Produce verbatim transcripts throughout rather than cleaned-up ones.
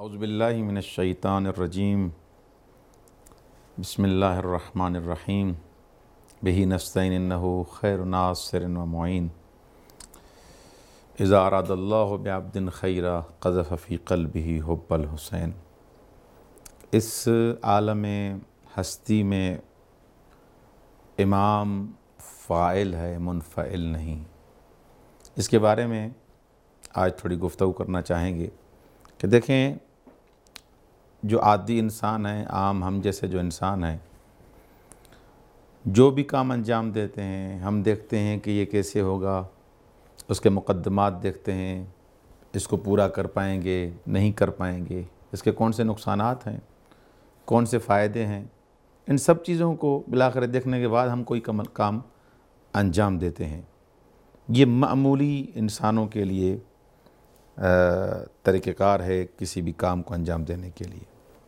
اعوذ باللہ من الشیطان الرجیم بسم اللہ الرحمن الرحیم بہ نستعین انہ خیر ناصر و معین اذا اراد اللہ بعبد خیرا قذف فی قلبہ حب الحسین۔ اس عالم ہستی میں امام فاعل ہے، منفعل نہیں۔ اس کے بارے میں آج تھوڑی گفتگو کرنا چاہیں گے کہ دیکھیں، جو عادی انسان ہیں، عام ہم جیسے جو انسان ہیں، جو بھی کام انجام دیتے ہیں ہم دیکھتے ہیں کہ یہ کیسے ہوگا، اس کے مقدمات دیکھتے ہیں، اس کو پورا کر پائیں گے نہیں کر پائیں گے، اس کے کون سے نقصانات ہیں، کون سے فائدے ہیں، ان سب چیزوں کو بالآخر دیکھنے کے بعد ہم کوئی کام انجام دیتے ہیں۔ یہ معمولی انسانوں کے لیے طریقہ کار ہے کسی بھی کام کو انجام دینے کے لیے۔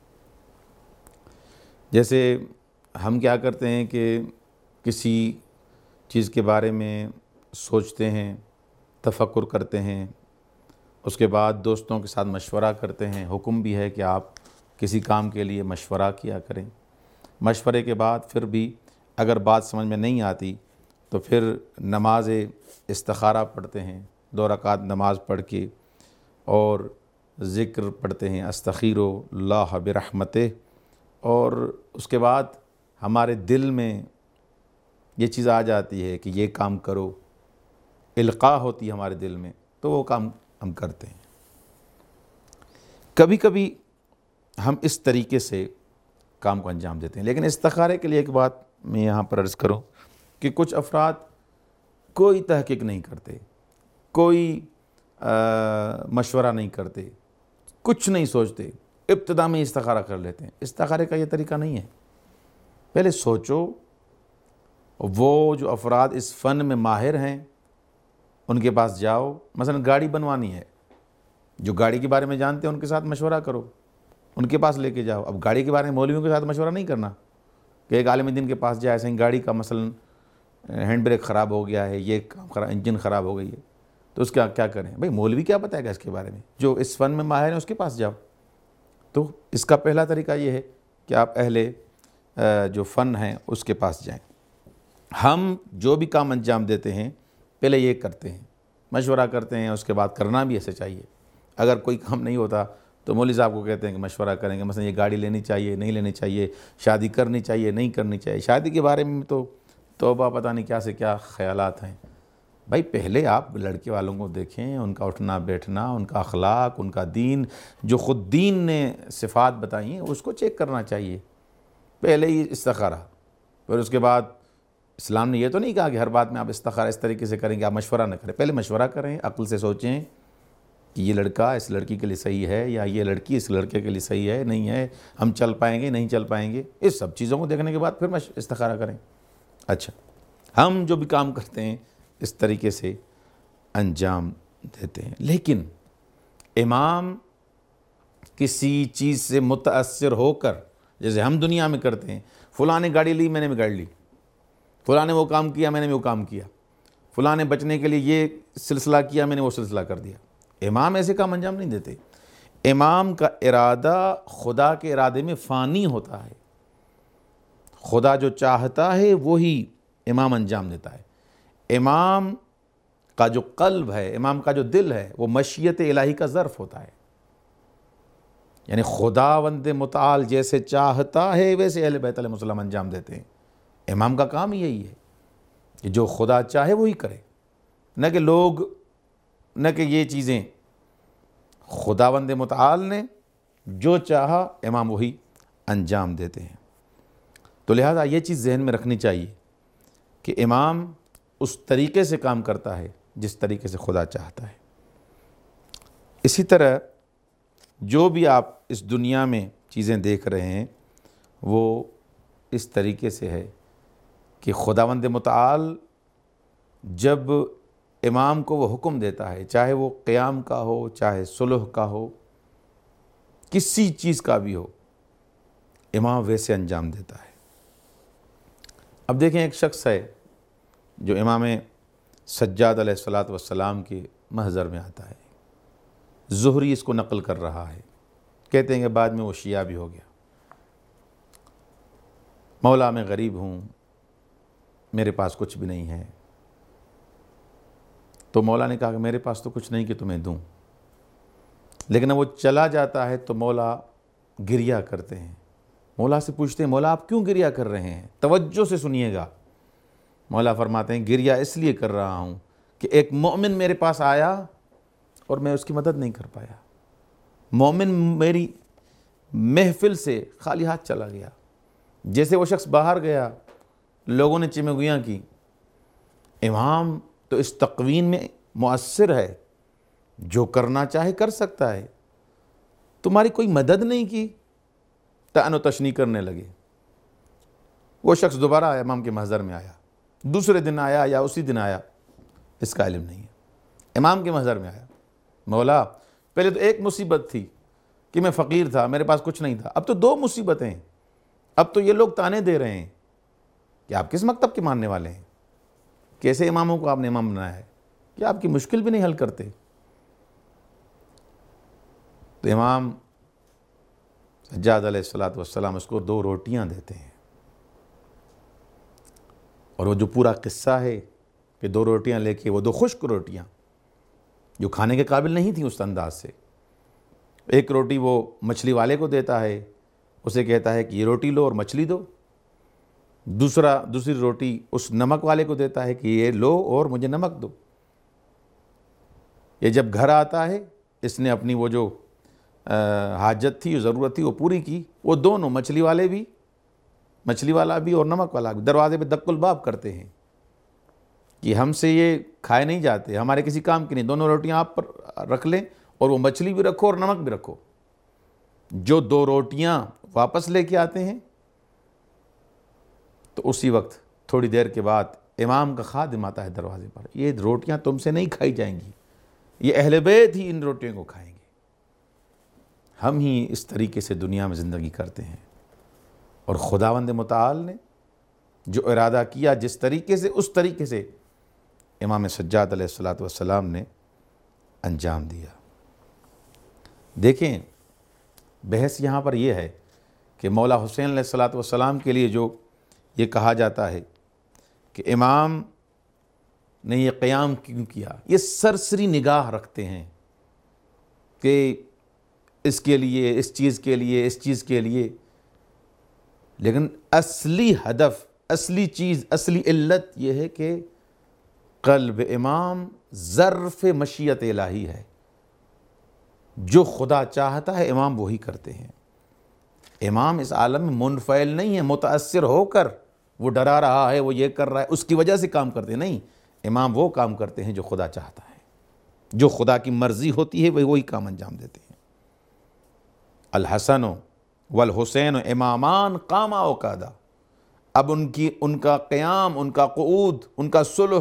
جیسے ہم کیا کرتے ہیں کہ کسی چیز کے بارے میں سوچتے ہیں، تفکر کرتے ہیں، اس کے بعد دوستوں کے ساتھ مشورہ کرتے ہیں۔ حکم بھی ہے کہ آپ کسی کام کے لیے مشورہ کیا کریں۔ مشورے کے بعد پھر بھی اگر بات سمجھ میں نہیں آتی تو پھر نماز استخارہ پڑھتے ہیں، دو رکعت نماز پڑھ کے اور ذکر پڑھتے ہیں، استخیر اللہ برحمتہ، اور اس کے بعد ہمارے دل میں یہ چیز آ جاتی ہے کہ یہ کام کرو، القاء ہوتی ہے ہمارے دل میں، تو وہ کام ہم کرتے ہیں۔ کبھی کبھی ہم اس طریقے سے کام کو انجام دیتے ہیں، لیکن استخارے کے لیے ایک بات میں یہاں پر عرض کروں کہ کچھ افراد کوئی تحقیق نہیں کرتے، کوئی مشورہ نہیں کرتے، کچھ نہیں سوچتے، ابتدا میں استخارہ کر لیتے ہیں۔ استخارے کا یہ طریقہ نہیں ہے۔ پہلے سوچو، وہ جو افراد اس فن میں ماہر ہیں ان کے پاس جاؤ۔ مثلا گاڑی بنوانی ہے، جو گاڑی کے بارے میں جانتے ہیں ان کے ساتھ مشورہ کرو، ان کے پاس لے کے جاؤ۔ اب گاڑی کے بارے میں مولویوں کے ساتھ مشورہ نہیں کرنا کہ ایک عالم دین کے پاس جائے ایسے ہی گاڑی کا مثلا ہینڈ بریک خراب ہو گیا ہے، یہ خراب انجن خراب ہو گئی ہے، تو اس کا کیا کریں؟ بھئی مولوی کیا بتائے گا اس کے بارے میں؟ جو اس فن میں ماہر ہیں اس کے پاس جاؤ۔ تو اس کا پہلا طریقہ یہ ہے کہ آپ اہل جو فن ہیں اس کے پاس جائیں۔ ہم جو بھی کام انجام دیتے ہیں پہلے یہ کرتے ہیں، مشورہ کرتے ہیں، اس کے بعد کرنا بھی ایسے چاہیے۔ اگر کوئی کام نہیں ہوتا تو مولوی صاحب کو کہتے ہیں کہ مشورہ کریں گے، مثلا یہ گاڑی لینی چاہیے نہیں لینی چاہیے، شادی کرنی چاہیے نہیں کرنی چاہیے۔ شادی کے بارے میں تو توبہ پتہ نہیں کیا سے کیا خیالات ہیں۔ بھائی پہلے آپ لڑکے والوں کو دیکھیں، ان کا اٹھنا بیٹھنا، ان کا اخلاق، ان کا دین، جو خود دین نے صفات بتائی ہیں اس کو چیک کرنا چاہیے، پہلے ہی استخارہ۔ پھر اس کے بعد اسلام نے یہ تو نہیں کہا کہ ہر بات میں آپ استخارہ اس طریقے سے کریں کہ آپ مشورہ نہ کریں، پہلے مشورہ کریں، عقل سے سوچیں کہ یہ لڑکا اس لڑکی کے لیے صحیح ہے یا یہ لڑکی اس لڑکے کے لیے صحیح ہے نہیں ہے، ہم چل پائیں گے نہیں چل پائیں گے، اس سب چیزوں کو دیکھنے کے بعد پھر استخارہ کریں۔ اچھا، ہم جو بھی کام کرتے ہیں اس طریقے سے انجام دیتے ہیں، لیکن امام کسی چیز سے متاثر ہو کر، جیسے ہم دنیا میں کرتے ہیں، فلاں نے گاڑی لی میں نے بھی گاڑی لی، فلاں نے وہ کام کیا میں نے بھی وہ کام کیا، فلاں نے بچنے کے لیے یہ سلسلہ کیا میں نے وہ سلسلہ کر دیا۔ امام ایسے کام انجام نہیں دیتے۔ امام کا ارادہ خدا کے ارادے میں فانی ہوتا ہے، خدا جو چاہتا ہے وہی امام انجام دیتا ہے۔ امام کا جو قلب ہے، امام کا جو دل ہے، وہ مشیت الہی کا ظرف ہوتا ہے، یعنی خداوند متعال جیسے چاہتا ہے ویسے اہل بیت علیہ السلام انجام دیتے ہیں۔ امام کا کام یہی ہے کہ جو خدا چاہے وہی کرے، نہ کہ لوگ، نہ کہ یہ چیزیں۔ خداوند متعال نے جو چاہا امام وہی انجام دیتے ہیں۔ تو لہذا یہ چیز ذہن میں رکھنی چاہیے کہ امام اس طریقے سے کام کرتا ہے جس طریقے سے خدا چاہتا ہے۔ اسی طرح جو بھی آپ اس دنیا میں چیزیں دیکھ رہے ہیں وہ اس طریقے سے ہے کہ خداوند متعال جب امام کو وہ حکم دیتا ہے، چاہے وہ قیام کا ہو، چاہے صلح کا ہو، کسی چیز کا بھی ہو، امام ویسے انجام دیتا ہے۔ اب دیکھیں، ایک شخص ہے جو امام سجاد علیہ الصلاۃ والسلام کے محضر میں آتا ہے، زہری اس کو نقل کر رہا ہے، کہتے ہیں کہ بعد میں وہ شیعہ بھی ہو گیا. مولا میں غریب ہوں، میرے پاس کچھ بھی نہیں ہے. تو مولا نے کہا کہ میرے پاس تو کچھ نہیں کہ تمہیں دوں. لیکن وہ چلا جاتا ہے تو مولا گریہ کرتے ہیں. مولا سے پوچھتے ہیں مولا آپ کیوں گریہ کر رہے ہیں؟ توجہ سے سنیے گا. مولا فرماتے ہیں گریہ اس لیے کر رہا ہوں کہ ایک مومن میرے پاس آیا اور میں اس کی مدد نہیں کر پایا. مومن میری محفل سے خالی ہاتھ چلا گیا. جیسے وہ شخص باہر گیا، لوگوں نے چمگیاں کی، امام تو اس تقویم میں مؤثر ہے، جو کرنا چاہے کر سکتا ہے، تمہاری کوئی مدد نہیں کی. طعن و تشنیع کرنے لگے. وہ شخص دوبارہ آیا، امام کے محضر میں آیا. دوسرے دن آیا یا اسی دن آیا، اس کا علم نہیں ہے. امام کے محضر میں آیا، مولا پہلے تو ایک مصیبت تھی کہ میں فقیر تھا، میرے پاس کچھ نہیں تھا، اب تو دو مصیبتیں ہیں. اب تو یہ لوگ تانے دے رہے ہیں کہ آپ کس مکتب کے ماننے والے ہیں، کیسے اماموں کو آپ نے امام بنایا ہے، کہ آپ کی مشکل بھی نہیں حل کرتے. تو امام سجاد علیہ الصلوۃ والسلام اس کو دو روٹیاں دیتے ہیں. اور وہ جو پورا قصہ ہے کہ دو روٹیاں لے کے، وہ دو خشک روٹیاں جو کھانے کے قابل نہیں تھیں اس انداز سے، ایک روٹی وہ مچھلی والے کو دیتا ہے، اسے کہتا ہے کہ یہ روٹی لو اور مچھلی دو. دوسرا دوسری روٹی اس نمک والے کو دیتا ہے کہ یہ لو اور مجھے نمک دو. یہ جب گھر آتا ہے، اس نے اپنی وہ جو حاجت تھی، ضرورت تھی، وہ پوری کی. وہ دونوں مچھلی والے بھی، مچھلی والا بھی اور نمک والا بھی دروازے پہ دق الباب کرتے ہیں کہ ہم سے یہ کھائے نہیں جاتے، ہمارے کسی کام کی نہیں، دونوں روٹیاں آپ پر رکھ لیں اور وہ مچھلی بھی رکھو اور نمک بھی رکھو. جو دو روٹیاں واپس لے کے آتے ہیں، تو اسی وقت تھوڑی دیر کے بعد امام کا خادم آتا ہے دروازے پر. یہ روٹیاں تم سے نہیں کھائی جائیں گی، یہ اہل بیت ہی ان روٹیوں کو کھائیں گے. ہم ہی اس طریقے سے دنیا میں زندگی کرتے ہیں، اور خداوند متعال نے جو ارادہ کیا جس طریقے سے، اس طریقے سے امام سجاد علیہ الصلوۃ والسلام نے انجام دیا. دیکھیں بحث یہاں پر یہ ہے کہ مولا حسین علیہ الصلوۃ والسلام کے لیے جو یہ کہا جاتا ہے کہ امام نے یہ قیام کیوں کیا، یہ سرسری نگاہ رکھتے ہیں کہ اس کے لیے، اس چیز کے لیے، اس چیز کے لیے. لیکن اصلی ہدف، اصلی چیز، اصلی علت یہ ہے کہ قلب امام ظرف مشیت الہی ہے. جو خدا چاہتا ہے امام وہی کرتے ہیں. امام اس عالم میں منفعل نہیں ہے، متاثر ہو کر وہ ڈرا رہا ہے، وہ یہ کر رہا ہے، اس کی وجہ سے کام کرتے ہیں. نہیں، امام وہ کام کرتے ہیں جو خدا چاہتا ہے، جو خدا کی مرضی ہوتی ہے، وہی وہی کام انجام دیتے ہیں. الحسن والحسین امامان قاما وقادا. اب ان کی ان کا قیام، ان کا قعود، ان کا صلح،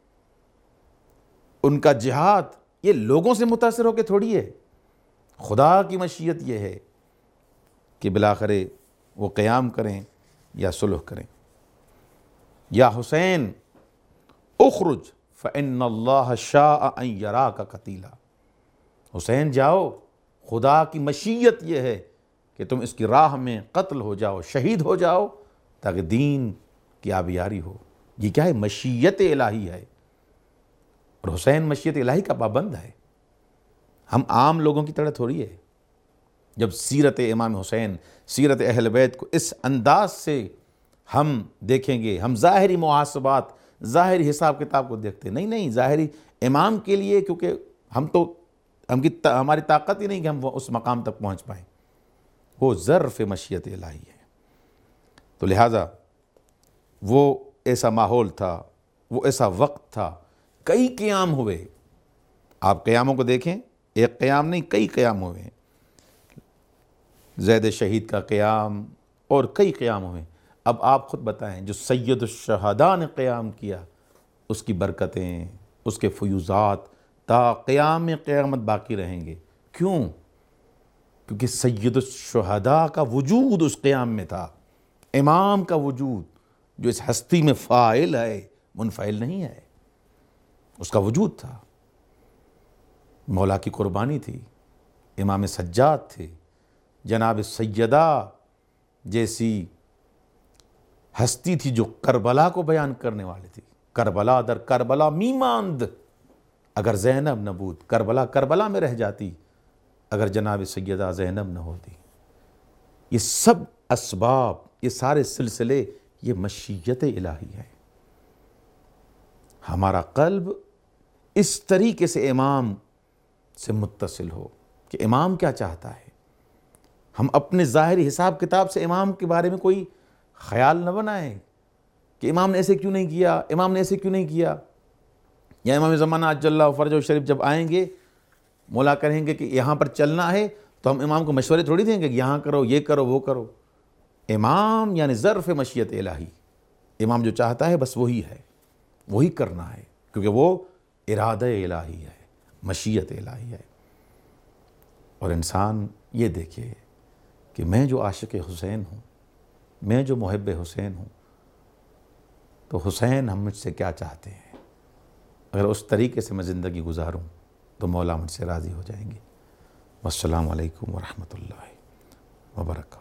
ان کا جہاد، یہ لوگوں سے متاثر ہو کے تھوڑی ہے. خدا کی مشیت یہ ہے کہ بالآخر وہ قیام کریں یا صلح کریں. یا حسین اخرج فإن اللہ شاء ان یراک قتیلا. حسین جاؤ، خدا کی مشیت یہ ہے کہ تم اس کی راہ میں قتل ہو جاؤ، شہید ہو جاؤ، تاکہ دین کی آبیاری ہو. یہ کیا ہے؟ مشیت الہی ہے. اور حسین مشیت الہی کا پابند ہے. ہم عام لوگوں کی طرح تھوڑی ہے. جب سیرت امام حسین، سیرت اہل بیت کو اس انداز سے ہم دیکھیں گے، ہم ظاہری محاسبات، ظاہری حساب کتاب کو دیکھتے نہیں نہیں ظاہری امام کے لیے، کیونکہ ہم تو ہم کی ہماری طاقت ہی نہیں کہ ہم وہ اس مقام تک پہنچ پائیں. وہ ظرف مشیت الہی ہے. تو لہٰذا وہ ایسا ماحول تھا، وہ ایسا وقت تھا. کئی قیام ہوئے. آپ قیاموں کو دیکھیں، ایک قیام نہیں، کئی قیام ہوئے ہیں. زید شہید کا قیام اور کئی قیام ہوئے. اب آپ خود بتائیں، جو سید الشہداء نے قیام کیا، اس کی برکتیں، اس کے فیوزات تا قیام قیامت باقی رہیں گے. کیوں؟ کیونکہ سید الشہداء کا وجود اس قیام میں تھا. امام کا وجود جو اس ہستی میں فاعل ہے، منفعل نہیں ہے، اس کا وجود تھا. مولا کی قربانی تھی، امام سجاد تھے، جناب سیدہ جیسی ہستی تھی جو کربلا کو بیان کرنے والی تھی. کربلا در کربلا می ماند اگر زینب نہ بود. کربلا کربلا میں رہ جاتی اگر جناب سیدہ زینب نہ ہوتی. یہ سب اسباب، یہ سارے سلسلے، یہ مشیت الہی ہے. ہمارا قلب اس طریقے سے امام سے متصل ہو کہ امام کیا چاہتا ہے. ہم اپنے ظاہری حساب کتاب سے امام کے بارے میں کوئی خیال نہ بنائیں کہ امام نے ایسے کیوں نہیں کیا، امام نے ایسے کیوں نہیں کیا. یا امام زمانہ عجل اللہ فرجہ شریف جب آئیں گے، مولا کہیں گے کہ یہاں پر چلنا ہے، تو ہم امام کو مشورے تھوڑی دیں گے کہ یہاں کرو، یہ کرو، وہ کرو. امام یعنی ظرف مشیت الہی. امام جو چاہتا ہے بس وہی ہے، وہی کرنا ہے، کیونکہ وہ ارادہ الہی ہے، مشیت الہی ہے. اور انسان یہ دیکھے کہ میں جو عاشق حسین ہوں، میں جو محب حسین ہوں، تو حسین ہم مجھ سے کیا چاہتے ہیں. اگر اس طریقے سے میں زندگی گزاروں تو مولا مجھ سے راضی ہو جائیں گے. والسلام علیکم ورحمۃ اللہ وبرکاتہ.